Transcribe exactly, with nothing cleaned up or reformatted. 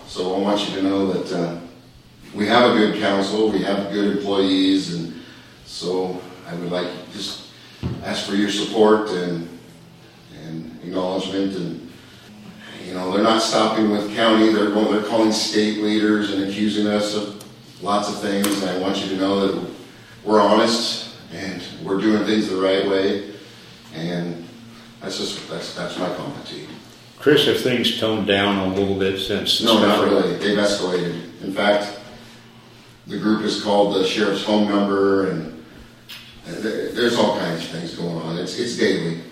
So I want you to know that uh, we have a good council, we have good employees, and so I would like to just ask for your support and and acknowledgement. And you know, they're not stopping with county; they're going, they're calling state leaders and accusing us of lots of things. And I want you to know that we're honest and we're doing things the right way. And that's just that's that's my comment to you. Chris, have things toned down a little bit since? No, not really. They've escalated. In fact, the group is called the sheriff's home number, and there's all kinds of things going on. It's it's daily.